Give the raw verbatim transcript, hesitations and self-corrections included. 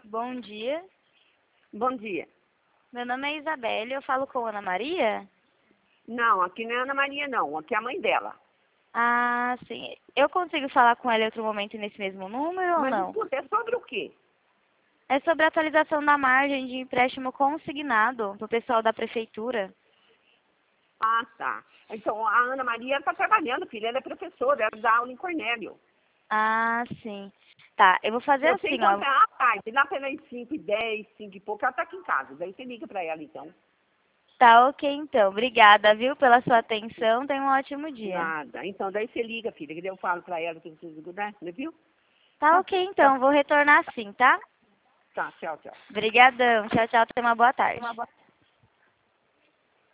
Bom dia. Bom dia. Meu nome é Isabelle, eu falo com Ana Maria? Não, aqui não é Ana Maria, não. Aqui é a mãe dela. Ah, sim. Eu consigo falar com ela em outro momento nesse mesmo número ou Mas não? escuta, é sobre o quê? É sobre a atualização da margem de empréstimo consignado do pessoal da prefeitura. Ah, tá. Então, a Ana Maria está trabalhando, filha. Ela é professora, ela dá aula em Cornélio. Ah, sim. Tá, eu vou fazer Eu sei assim, ó. encontrar à tarde, lá pelas cinco e dez, cinco e pouco, ela está aqui em casa. Daí você liga para ela, então. Tá ok, então. Obrigada, viu, pela sua atenção. Tenha um ótimo dia. Nada. Então, daí você liga, filha, que daí eu falo para ela que precisa, né? Viu? Tá Tá, ok, tá, então. Vou retornar sim, tá? tá. Tchau, tchau. Obrigadão. Tchau, tchau. Tenha uma boa tarde.